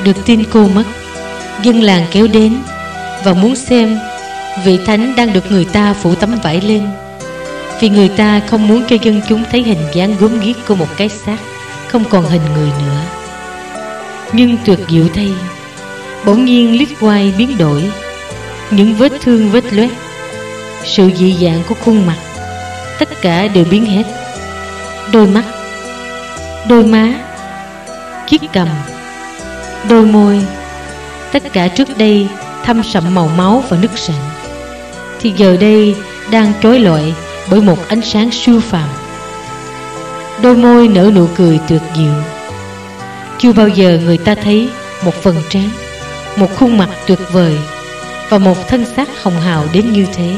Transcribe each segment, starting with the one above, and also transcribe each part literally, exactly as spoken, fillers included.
được tin cô mất, dân làng kéo đến và muốn xem vị thánh đang được người ta phủ tấm vải lên, vì người ta không muốn cho dân chúng thấy hình dáng gớm ghiếc của một cái xác không còn hình người nữa. Nhưng tuyệt diệu thay, bỗng nhiên Litwine biến đổi, những vết thương vết loét, sự dị dạng của khuôn mặt, tất cả đều biến hết. Đôi mắt, đôi má, chiếc cằm, đôi môi, tất cả trước đây thâm sậm màu máu và nứt sạn, thì giờ đây đang trói lọi bởi một ánh sáng siêu phàm. Đôi môi nở nụ cười tuyệt diệu. Chưa bao giờ người ta thấy một phần trán, một khuôn mặt tuyệt vời và một thân xác hồng hào đến như thế.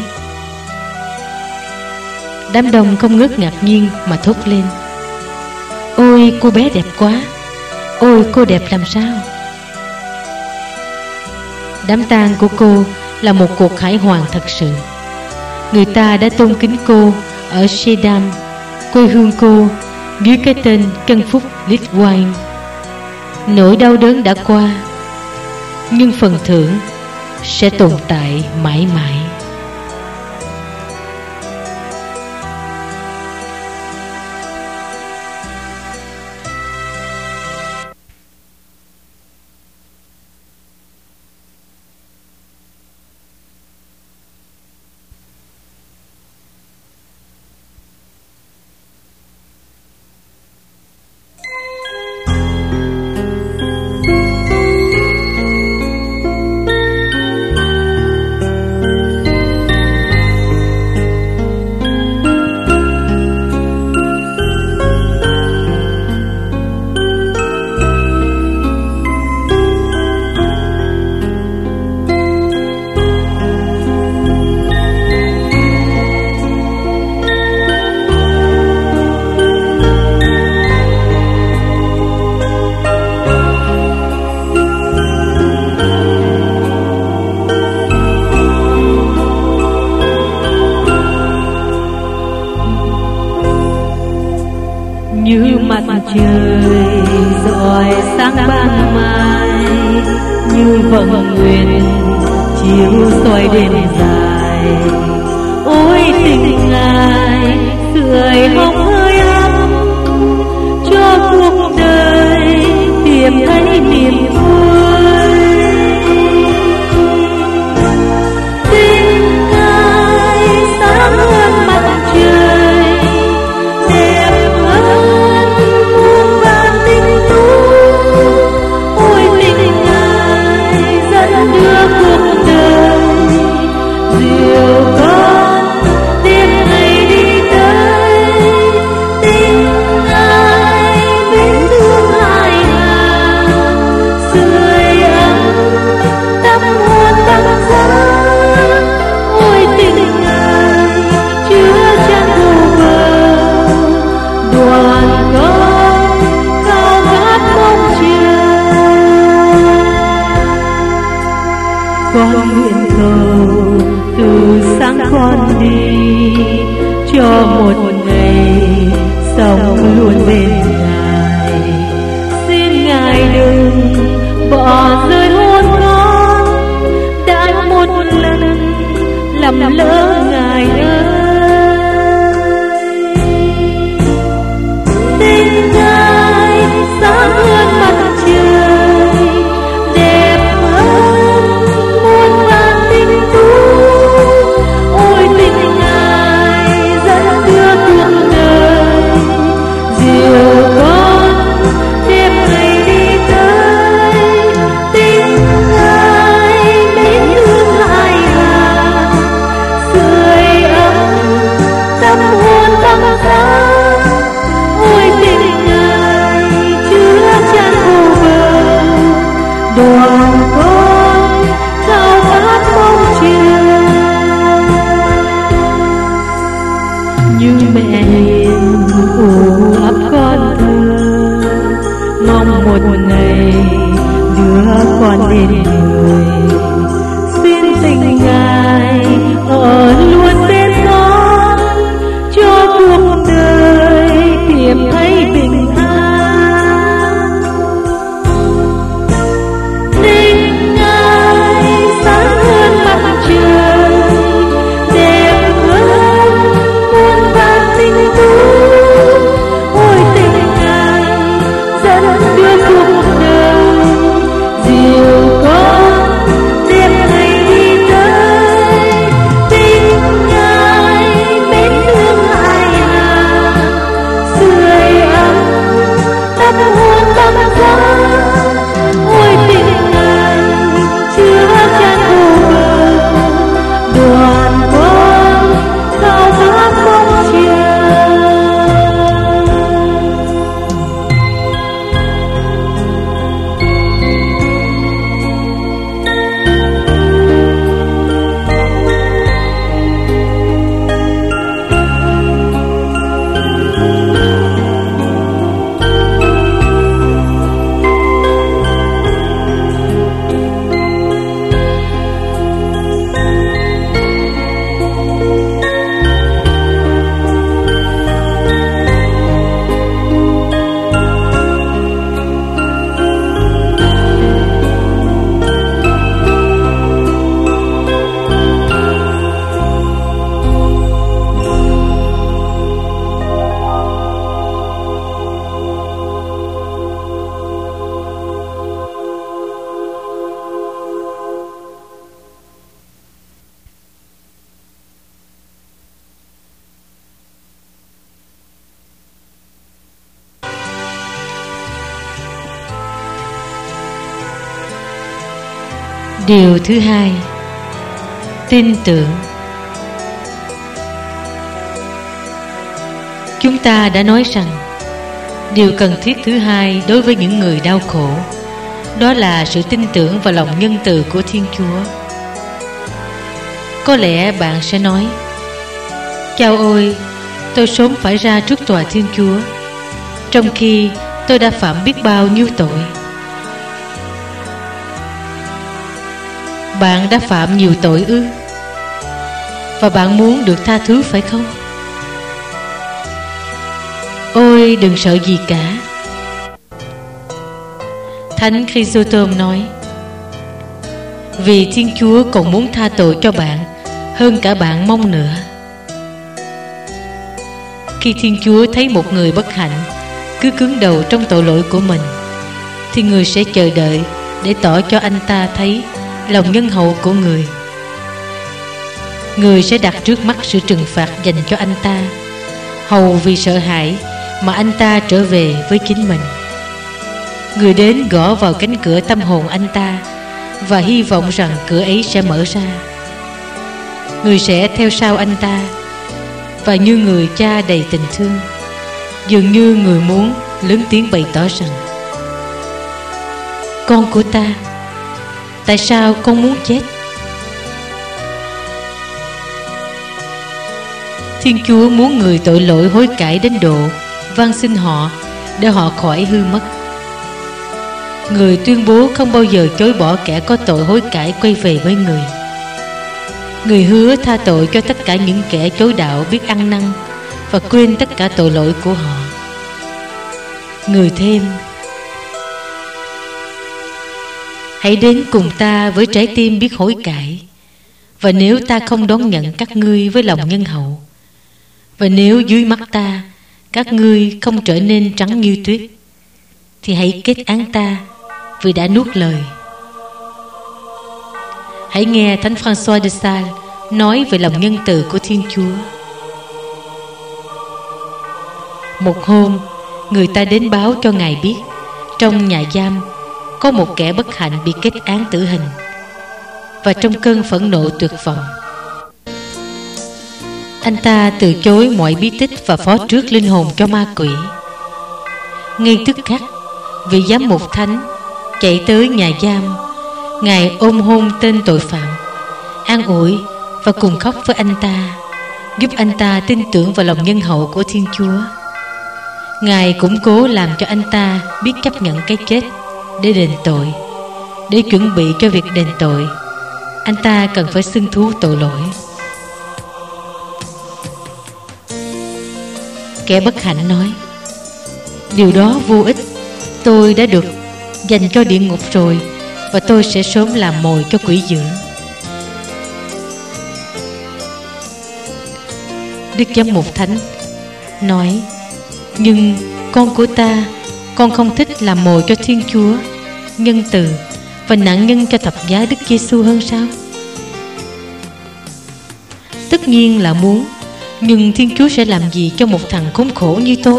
Đám đông không ngớt ngạc nhiên mà thốt lên: ôi cô bé đẹp quá, ôi cô đẹp làm sao. Đám tang của cô là một cuộc khải hoàn thật sự. Người ta đã tôn kính cô ở Schiedam, quê hương cô, dưới cái tên Căn Phúc Litwine. Nỗi đau đớn đã qua, nhưng phần thưởng sẽ tồn tại mãi mãi. Như mặt trời rọi sáng ban mai, như vầng nguyệt chiếu soi đêm dài. Ôi tình Ngài sưởi hồng hơi ấm cho cuộc đời tìm thấy niềm vui. Tình Ngài sáng hơn mặt trời, đẹp hơn muôn vàn tinh tú. Ôi tình Ngài dẫn đưa cuộc đời dìu con tìm ngày đi tới. Tình Ngài mến thương hai ngàn, sưởi ấm tâm hồn tâm giá. Ôi tình Ngài chứa chan vô bờ, đoàn con cao ngát mong chờ. Con nguyện cầu từ sáng con đi, cho một ngày sống luôn bên Ngài. Xin Ngài đừng bỏ rơi hôn con, đã một lần lầm lỡ Ngài ơi. Tình Ngài sáng hơn mặt trời, đẹp hơn muôn vàn tinh tú. Ôi tình Ngài dẫn đưa cuộc đời dìu con tìm ngày đi tới. Tình Ngài mến thương hai ngàn, sưởi ấm tâm hồn tâm giá. Ôi tình Ngài chứa chan vô bờ, đoàn con khao khát mong chờ. Như mẹ hiền ủ ấp con thơ, mong một ngày đưa con đến người. Xin tình Ngài ở luôn bên con, cho cuộc đời tìm thấy bình an. Điều thứ hai, tin tưởng. Chúng ta đã nói rằng điều cần thiết thứ hai đối với những người đau khổ, đó là sự tin tưởng vào lòng nhân từ của Thiên Chúa. Có lẽ bạn sẽ nói: chao ôi, tôi sớm phải ra trước tòa Thiên Chúa, trong khi tôi đã phạm biết bao nhiêu tội. Bạn đã phạm nhiều tội ư? Và bạn muốn được tha thứ phải không? Ôi, đừng sợ gì cả. Thánh Chrysostom nói: vì Thiên Chúa còn muốn tha tội cho bạn hơn cả bạn mong nữa. Khi Thiên Chúa thấy một người bất hạnh cứ cứng đầu trong tội lỗi của mình, thì người sẽ chờ đợi để tỏ cho anh ta thấy lòng nhân hậu của người. Người sẽ đặt trước mắt sự trừng phạt dành cho anh ta, hầu vì sợ hãi mà anh ta trở về với chính mình. Người đến gõ vào cánh cửa tâm hồn anh ta và hy vọng rằng cửa ấy sẽ mở ra. Người sẽ theo sau anh ta, và như người cha đầy tình thương, dường như người muốn lớn tiếng bày tỏ rằng: con của ta, tại sao con muốn chết? Thiên Chúa muốn người tội lỗi hối cải đến độ van xin họ để họ khỏi hư mất. Người tuyên bố không bao giờ chối bỏ kẻ có tội hối cải quay về với người. Người hứa tha tội cho tất cả những kẻ chối đạo biết ăn năn và quên tất cả tội lỗi của họ. Người thêm: hãy đến cùng ta với trái tim biết hối cải, và nếu ta không đón nhận các ngươi với lòng nhân hậu, và nếu dưới mắt ta các ngươi không trở nên trắng như tuyết, thì hãy kết án ta vì đã nuốt lời. Hãy nghe Thánh François de Sales nói về lòng nhân từ của Thiên Chúa. Một hôm, người ta đến báo cho Ngài biết trong nhà giam có một kẻ bất hạnh bị kết án tử hình. Và trong cơn phẫn nộ tuyệt vọng, anh ta từ chối mọi bí tích và phó trước linh hồn cho ma quỷ. Ngay tức khắc, vị giám mục thánh chạy tới nhà giam. Ngài ôm hôn tên tội phạm, an ủi và cùng khóc với anh ta, giúp anh ta tin tưởng vào lòng nhân hậu của Thiên Chúa. Ngài cũng cố làm cho anh ta biết chấp nhận cái chết để đền tội. Để chuẩn bị cho việc đền tội, anh ta cần phải xưng thú tội lỗi. Kẻ bất hạnh nói: điều đó vô ích, tôi đã được dành cho địa ngục rồi, và tôi sẽ sớm làm mồi cho quỷ dữ. Đức Giám mục Thánh nói: nhưng con của ta, con không thích làm mồi cho Thiên Chúa, nhân từ và nạn nhân cho thập giá Đức Giêsu hơn sao? Tất nhiên là muốn, nhưng Thiên Chúa sẽ làm gì cho một thằng khốn khổ như tôi?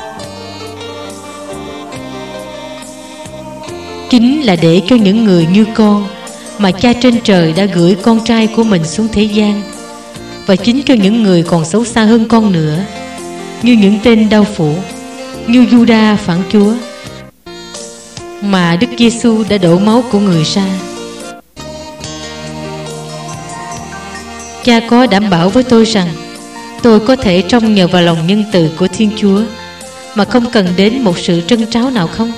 Chính là để cho những người như con mà Cha trên trời đã gửi con trai của mình xuống thế gian, và chính cho những người còn xấu xa hơn con nữa, như những tên đao phủ, như Giuđa phản Chúa, mà Đức Giêsu đã đổ máu của người ra. Cha có đảm bảo với tôi rằng tôi có thể trông nhờ vào lòng nhân từ của Thiên Chúa mà không cần đến một sự trân tráo nào không?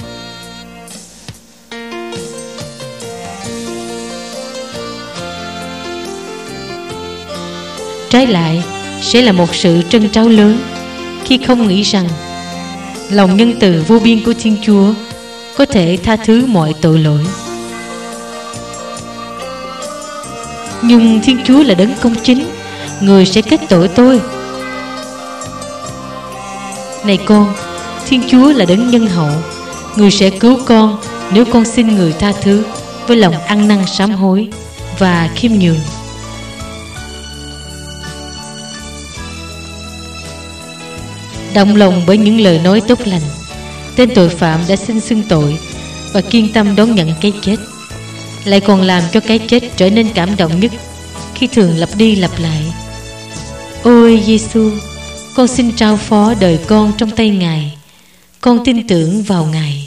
Trái lại, sẽ là một sự trân tráo lớn khi không nghĩ rằng lòng nhân từ vô biên của Thiên Chúa có thể tha thứ mọi tội lỗi. Nhưng Thiên Chúa là đấng công chính, người sẽ kết tội tôi. Này con, Thiên Chúa là đấng nhân hậu, người sẽ cứu con nếu con xin người tha thứ với lòng ăn năn sám hối và khiêm nhường. Động lòng bởi những lời nói tốt lành, tên tội phạm đã xin xưng tội và kiên tâm đón nhận cái chết. lại còn làm cho cái chết trở nên cảm động nhất khi thường lặp đi lặp lại: Ôi Giêsu, con xin trao phó đời con trong tay Ngài. Con tin tưởng vào Ngài.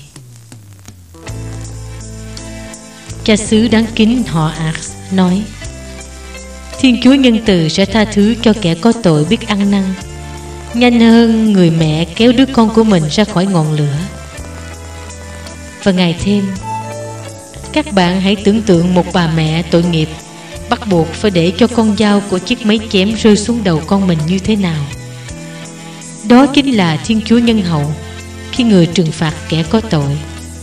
Cha xứ đáng kính họ Ars nói: Thiên Chúa nhân từ sẽ tha thứ cho kẻ có tội biết ăn năn, nhanh hơn người mẹ kéo đứa con của mình ra khỏi ngọn lửa. Và Ngài thêm: Các bạn hãy tưởng tượng một bà mẹ tội nghiệp bắt buộc phải để cho con dao của chiếc máy chém rơi xuống đầu con mình như thế nào. Đó chính là Thiên Chúa nhân hậu khi người trừng phạt kẻ có tội.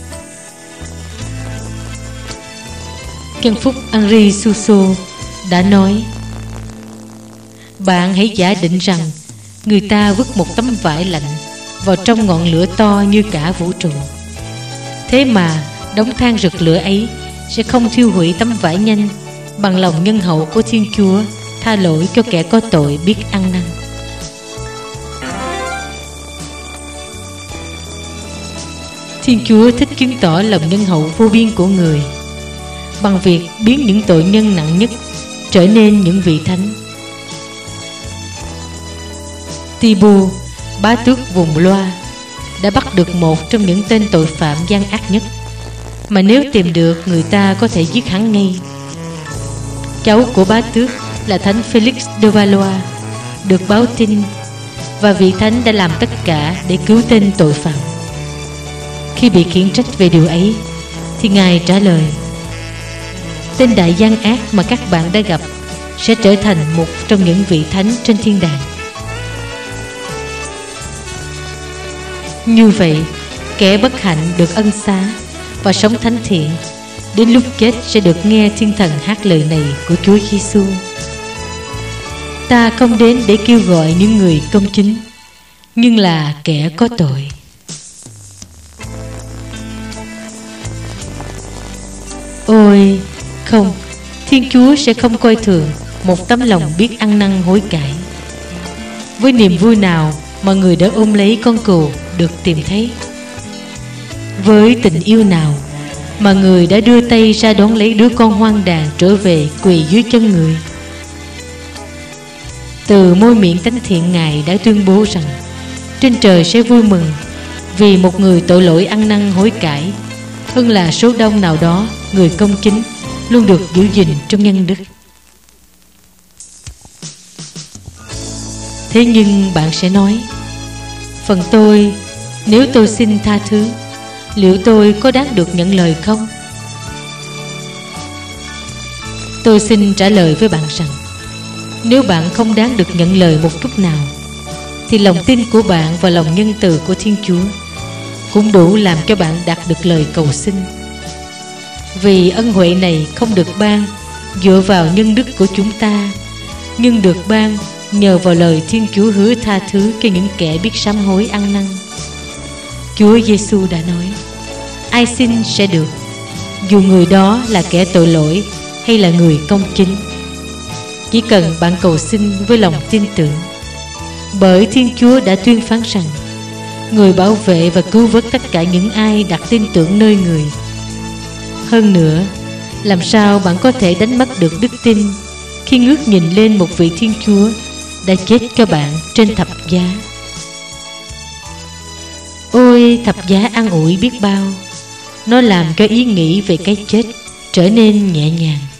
Chân phúc Henri Suso đã nói: Bạn hãy giả định rằng người ta vứt một tấm vải lạnh vào trong ngọn lửa to như cả vũ trụ. Thế mà đống than rực lửa ấy sẽ không thiêu hủy tấm vải nhanh bằng lòng nhân hậu của Thiên Chúa tha lỗi cho kẻ có tội biết ăn năn. Thiên Chúa thích chứng tỏ lòng nhân hậu vô biên của người bằng việc biến những tội nhân nặng nhất trở nên những vị thánh. Thibaut, bá tước vùng Loa, đã bắt được một trong những tên tội phạm gian ác nhất, mà nếu tìm được người ta có thể giết hắn ngay. Cháu của bá tước là thánh Felix de Valois được báo tin, và vị thánh đã làm tất cả để cứu tên tội phạm. Khi bị khiển trách về điều ấy thì Ngài trả lời: Tên đại gian ác mà các bạn đã gặp sẽ trở thành một trong những vị thánh trên thiên đàng. Như vậy, kẻ bất hạnh được ân xá và sống thánh thiện, đến lúc chết sẽ được nghe thiên thần hát lời này của Chúa Giêsu: Ta không đến để kêu gọi những người công chính, nhưng là kẻ có tội. Ôi không, Thiên Chúa sẽ không coi thường một tấm lòng biết ăn năn hối cải. Với niềm vui nào mà người đã ôm lấy con cừu được tìm thấy? Với tình yêu nào mà người đã đưa tay ra đón lấy đứa con hoang đàn trở về quỳ dưới chân người? Từ môi miệng thánh thiện Ngài đã tuyên bố rằng trên trời sẽ vui mừng vì một người tội lỗi ăn năn hối cải, hơn là số đông nào đó người công chính luôn được giữ gìn trong nhân đức. Thế nhưng bạn sẽ nói: Phần tôi, nếu tôi xin tha thứ, liệu tôi có đáng được nhận lời không? Tôi xin trả lời với bạn rằng, nếu bạn không đáng được nhận lời một chút nào, thì lòng tin của bạn và lòng nhân từ của Thiên Chúa cũng đủ làm cho bạn đạt được lời cầu xin. Vì ân huệ này không được ban dựa vào nhân đức của chúng ta, nhưng được ban nhờ vào lời Thiên Chúa hứa tha thứ cho những kẻ biết sám hối ăn năn. Chúa Giêsu đã nói: Ai xin sẽ được, dù người đó là kẻ tội lỗi hay là người công chính. Chỉ cần bạn cầu xin với lòng tin tưởng, bởi Thiên Chúa đã tuyên phán rằng người bảo vệ và cứu vớt tất cả những ai đặt tin tưởng nơi người. Hơn nữa, làm sao bạn có thể đánh mất được đức tin khi ngước nhìn lên một vị Thiên Chúa đã chết cho bạn trên thập giá? Ôi, thập giá an ủi biết bao, nó làm cho ý nghĩ về cái chết trở nên nhẹ nhàng.